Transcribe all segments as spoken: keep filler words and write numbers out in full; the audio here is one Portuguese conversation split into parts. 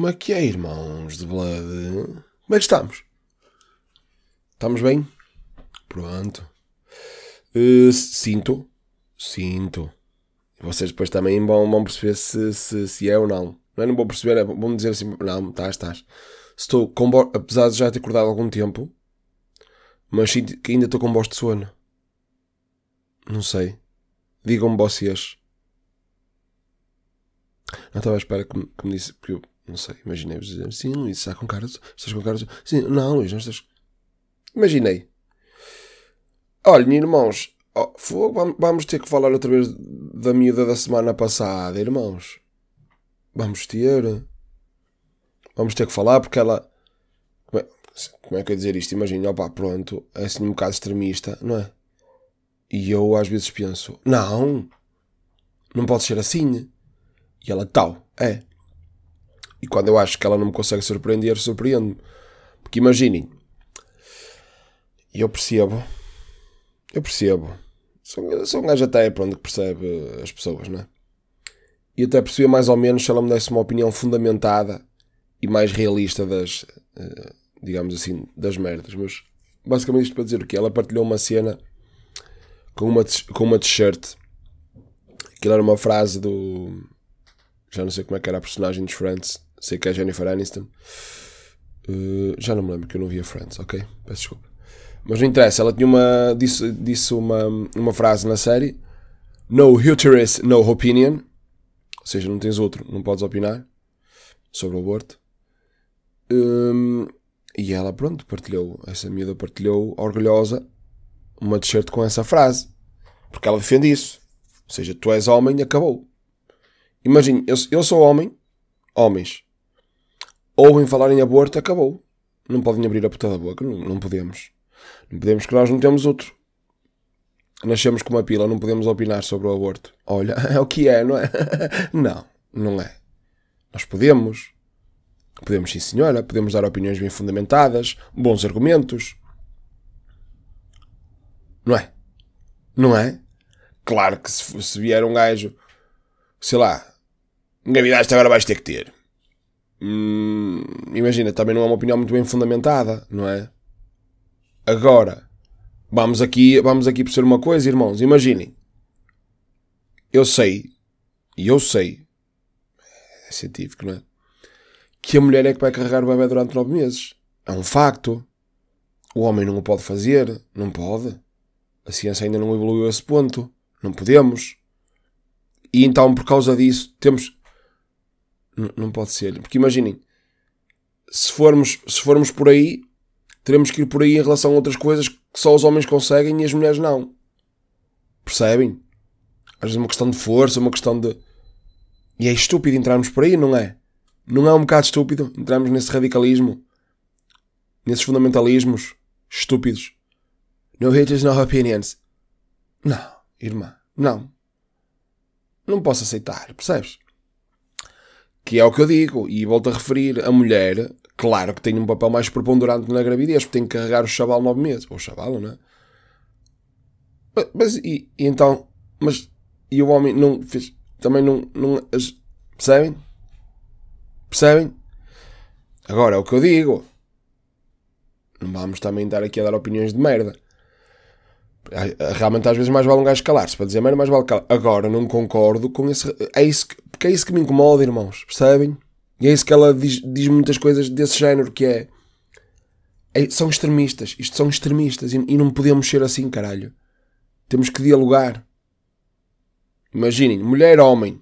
Como é que é, irmãos de Blood? Como é que estamos? Estamos bem? Pronto. Uh, sinto. Sinto. Vocês depois também vão, vão perceber se, se, se é ou não. Não é? Não vou perceber, é, vão dizer assim, não, estás, estás. Estou com bo... apesar de já ter acordado há algum tempo, mas sinto que ainda estou com voz de sono. Não sei. Digam-me vocês. Não estava à espera que me, que me disse, porque eu não sei, imaginei-vos dizer, sim, Luís, estás com cara de... estás com cara de... Sim, não, Luís, não estás... Imaginei. Olhem, irmãos, oh, fogo, vamos ter que falar outra vez da miúda da semana passada, irmãos. Vamos ter... Vamos ter que falar porque ela... Como é, como é que eu ia dizer isto? Imagina, opá, pronto, é assim um bocado extremista, não é? E eu às vezes penso, não, não pode ser assim. E ela, tal, é. E quando eu acho que ela não me consegue surpreender, surpreende-me. Porque imaginem, e eu percebo, eu percebo, sou, sou um gajo até pronto, que percebe as pessoas, não é? E até percebia mais ou menos se ela me desse uma opinião fundamentada e mais realista das, digamos assim, das merdas. Mas basicamente isto para dizer o quê? Ela partilhou uma cena com uma, com uma t-shirt. Aquilo era uma frase do... Já não sei como é que era a personagem dos Friends. Sei que é Jennifer Aniston. Uh, já não me lembro que eu não via Friends, ok? Peço desculpa. Mas não interessa. Ela tinha uma... Disse, disse uma, uma frase na série. No uterus, no opinion. Ou seja, não tens outro. Não podes opinar sobre o aborto. Um, e ela, pronto, partilhou. Essa miúda partilhou, orgulhosa, uma t-shirt com essa frase. Porque ela defende isso. Ou seja, tu és homem, acabou. Imagine, eu, eu sou homem, homens ouvem falar em aborto, acabou. Não podem abrir a puta da boca, não, não podemos. Não podemos, que nós não temos outro. Nascemos com uma pila, não podemos opinar sobre o aborto. Olha, é o que é, não é? Não, não é. Nós podemos. Podemos sim, senhora. Podemos dar opiniões bem fundamentadas, bons argumentos. Não é? Não é? Claro que se, se vier um gajo, sei lá, engravidaste, agora vais ter que ter. Hum, imagina, também não é uma opinião muito bem fundamentada, não é? Agora, vamos aqui, vamos aqui perceber uma coisa, irmãos. Imaginem. Eu sei, e eu sei, é científico, não é? Que a mulher é que vai carregar o bebê durante nove meses. É um facto. O homem não o pode fazer. Não pode. A ciência ainda não evoluiu a esse ponto. Não podemos. E então, por causa disso, temos... N- não pode ser. Porque imaginem, se formos, se formos por aí, teremos que ir por aí em relação a outras coisas que só os homens conseguem e as mulheres não. Percebem? Às vezes é uma questão de força, uma questão de... E é estúpido entrarmos por aí, não é? Não é um bocado estúpido entrarmos nesse radicalismo? Nesses fundamentalismos estúpidos? No haters, no opinions. Não, irmã, não. Não posso aceitar, percebes? Que é o que eu digo, e volto a referir, a mulher, claro que tem um papel mais preponderante na gravidez, porque tem que carregar o chaval nove meses, ou o chaval, não é? Mas, mas e, e então, mas, e o homem não fez, também não, não as, percebem? Percebem? Agora, é o que eu digo. Não vamos também estar aqui a dar opiniões de merda. Realmente às vezes mais vale um gajo calar-se. Para dizer merda mais vale calar. Agora não concordo com esse... É isso que... Porque é isso que me incomoda, irmãos. Percebem? E é isso que ela diz, diz muitas coisas desse género, que é... é são extremistas. Isto são extremistas. E, e não podemos ser assim, caralho. Temos que dialogar. Imaginem. Mulher, homem.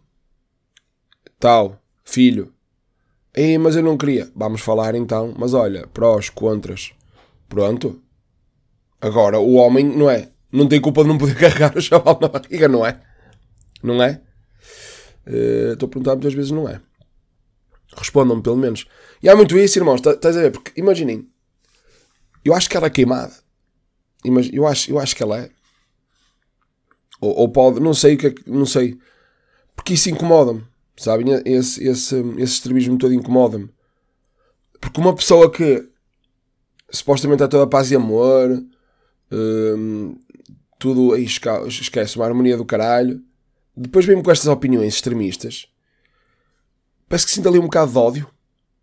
Tal. Filho. Ei, mas eu não queria. Vamos falar então. Mas olha, prós, contras. Pronto. Agora, o homem, não é? Não tem culpa de não poder carregar o chaval na barriga, não é? Não é? Uh, estou a perguntar muitas vezes, não é? Respondam-me, pelo menos. E há muito isso, irmãos. Estás a ver? Porque, imaginem. Eu acho que ela é queimada. Eu acho, eu acho que ela é. Ou, ou pode... Não sei o que é que... Não sei. Porque isso incomoda-me. Sabem? Esse, esse, esse extremismo todo incomoda-me. Porque uma pessoa que supostamente é toda paz e amor, hum, tudo aí esquece, uma harmonia do caralho, depois vem-me com estas opiniões extremistas, parece que sinto ali um bocado de ódio.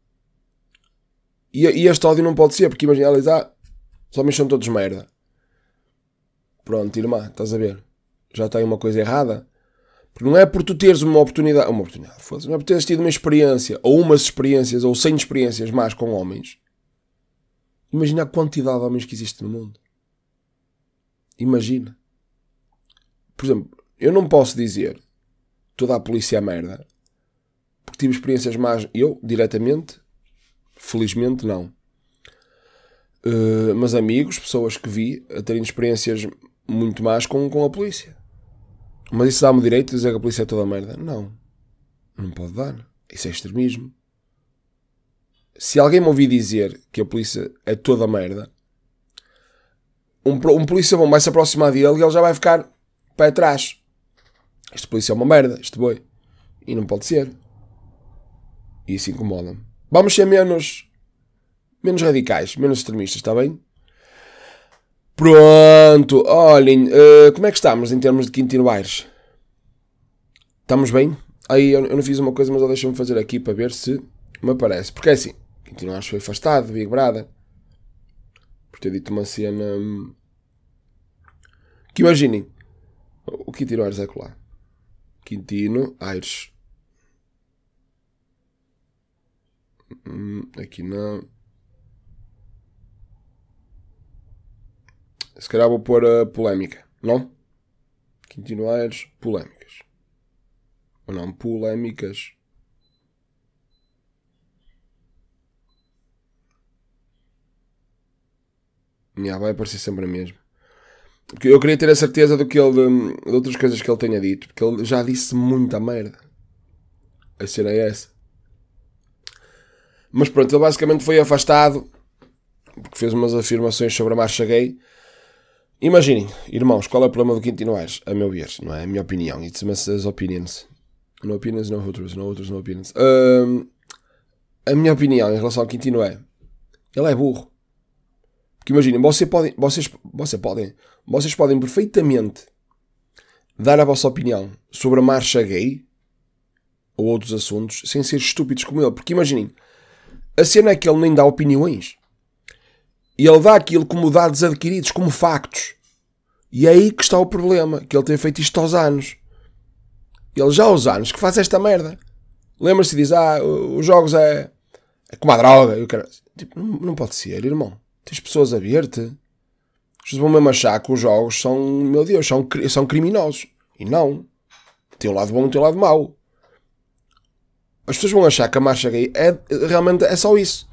E, e este ódio não pode ser, porque imagina, eles, ah, os homens são todos merda. Pronto, irmã, estás a ver? Já tem uma coisa errada. Porque não é por tu teres uma oportunidade, uma oportunidade, foda-se, não é por teres tido uma experiência, ou umas experiências, ou cem experiências mais com homens. Imagina a quantidade de homens que existe no mundo. Imagina. Por exemplo, eu não posso dizer toda a polícia é merda, porque tive experiências más, eu, diretamente, felizmente não. Uh, mas amigos, pessoas que vi a terem experiências muito más com, com a polícia. Mas isso dá-me direito de dizer que a polícia é toda merda? Não. Não pode dar. Isso é extremismo. Se alguém me ouvir dizer que a polícia é toda merda, um, um polícia bom vai se aproximar dele e ele já vai ficar pé atrás. Este polícia é uma merda, este boi. E não pode ser. E isso incomoda-me. Vamos ser menos, menos radicais, menos extremistas, está bem? Pronto, olhem, uh, como é que estamos em termos de Quintino Aires? Estamos bem? Aí eu, eu não fiz uma coisa, mas deixa-me fazer aqui para ver se me aparece. Porque é assim, Quintino Aires foi afastado, Big Brother, por ter dito uma cena... Que imaginem, o Quintino Aires é colar. Quintino Aires. Hum, aqui não... Se calhar vou pôr a polémica, não? Quintino Aires, polémicas. Ou não, polémicas. Minha, vai aparecer sempre a mesma. Porque eu queria ter a certeza do que ele, de outras coisas que ele tenha dito, porque ele já disse muita merda. A cena é essa. Mas pronto, ele basicamente foi afastado porque fez umas afirmações sobre a marcha gay. Imaginem, irmãos, qual é o problema do Quintino Aires? A meu ver, não é? A minha opinião. It's as opinions. No opinions, no outros, no outros, no opinions. Um, a minha opinião em relação ao Quintino é... Ele é burro. Porque imaginem, vocês podem, vocês, vocês podem, vocês podem perfeitamente dar a vossa opinião sobre a marcha gay ou outros assuntos sem ser estúpidos como ele. Porque imaginem, a cena é que ele nem dá opiniões. E ele dá aquilo como dados adquiridos, como factos. E é aí que está o problema. Que ele tem feito isto aos anos. Ele já aos anos que faz esta merda. Lembra-se e diz, ah, os jogos é, é como a droga. Eu quero... tipo, não, não pode ser, irmão. Tens pessoas a ver-te. Vocês vão mesmo achar que os jogos são, meu Deus, são, são criminosos. E não. Tem um lado bom e tem um lado mau. As pessoas vão achar que a marcha gay é, realmente é só isso.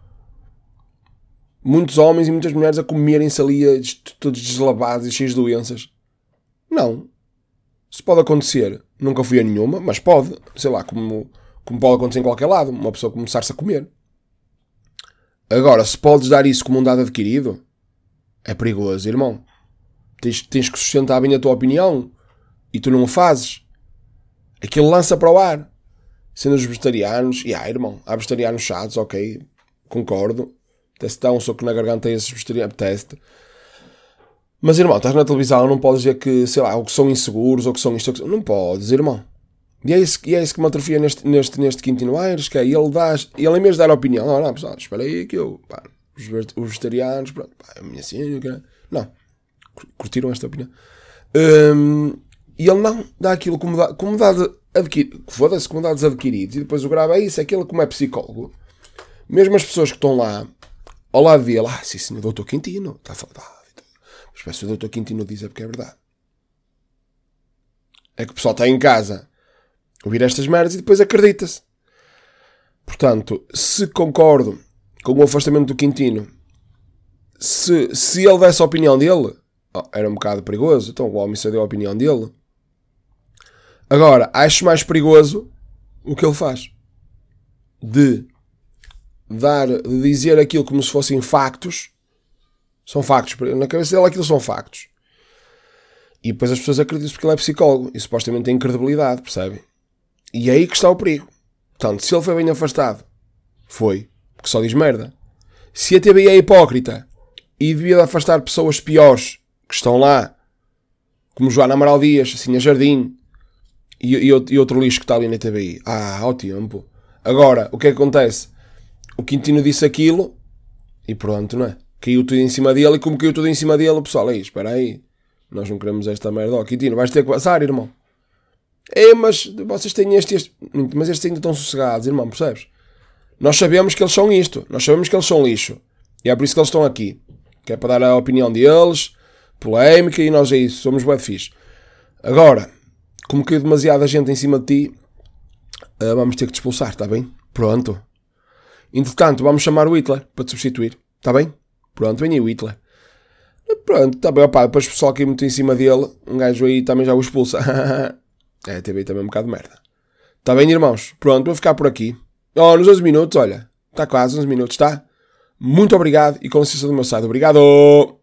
Muitos homens e muitas mulheres a comerem-se ali todos deslavados e cheios de doenças. Não. Isso pode acontecer. Nunca fui a nenhuma, mas pode. Sei lá, como, como pode acontecer em qualquer lado. Uma pessoa começar-se a comer. Agora, se podes dar isso como um dado adquirido, é perigoso, irmão. Tens, tens que sustentar bem a tua opinião e tu não o fazes. Aquilo lança para o ar. Sendo os vegetarianos, e ah, irmão, há vegetarianos chatos, ok, concordo. Até se dá um soco na garganta a esses vegetarianos, teste. Mas, irmão, estás na televisão, não podes dizer que, sei lá, ou que são inseguros, ou que são isto, ou que são... Não podes, irmão. E é isso, e é isso que me atrofia neste, neste, neste Quintino Aires, que é, ele dá, ele em vez de dar a opinião, não, não, pessoal, espera aí que eu, pá, os, os vegetarianos, pronto, pá, a minha cena, não, curtiram esta opinião. Um, e ele não dá aquilo como, dá, como dado adquirido, foda-se, como dados adquiridos, e depois o grave é isso, é aquilo como é psicólogo. Mesmo as pessoas que estão lá, ao lado dele, ah, sim, sim, o doutor Quintino, está a falar, ah, mas se o doutor Quintino diz é porque é verdade. É que o pessoal está em casa ouvir estas merdas e depois acredita-se. Portanto, se concordo com o afastamento do Quintino, se, se ele desse a opinião dele, oh, era um bocado perigoso, então o homem só deu a opinião dele. Agora, acho mais perigoso o que ele faz. De dar, de dizer aquilo como se fossem factos. São factos. Na cabeça dele aquilo são factos. E depois as pessoas acreditam porque ele é psicólogo. E supostamente tem credibilidade, percebem? E é aí que está o perigo. Portanto, se ele foi bem afastado, foi. Porque só diz merda. Se a T V I é hipócrita e devia de afastar pessoas piores que estão lá, como Joana Amaral Dias, assim a Jardim, e, e, e outro lixo que está ali na T V I. Ah, ao tempo. Agora, o que é que acontece? o Quintino disse aquilo e pronto, não é? Caiu tudo em cima dele e como caiu tudo em cima dele, o pessoal, aí, espera aí, nós não queremos esta merda. Ó, Quintino, vais ter que passar, irmão. É, mas vocês têm este, este, mas estes ainda estão sossegados, irmão, percebes? Nós sabemos que eles são isto, nós sabemos que eles são lixo. E é por isso que eles estão aqui. Que é para dar a opinião deles, polémica, e nós é isso, somos bué de fixe. Agora, como caiu demasiada gente em cima de ti, uh, vamos ter que te expulsar, está bem? Pronto. Entretanto, vamos chamar o Hitler para te substituir, está bem? Pronto, vem aí o Hitler. Pronto, está bem, opá, depois o pessoal caiu muito em cima dele, um gajo aí também já o expulsa. É, teve aí também um bocado de merda. Está bem, irmãos? Pronto, vou ficar por aqui. Oh, nos onze minutos, olha. Está quase, onze minutos, está? Muito obrigado e com licença do meu site. Obrigado!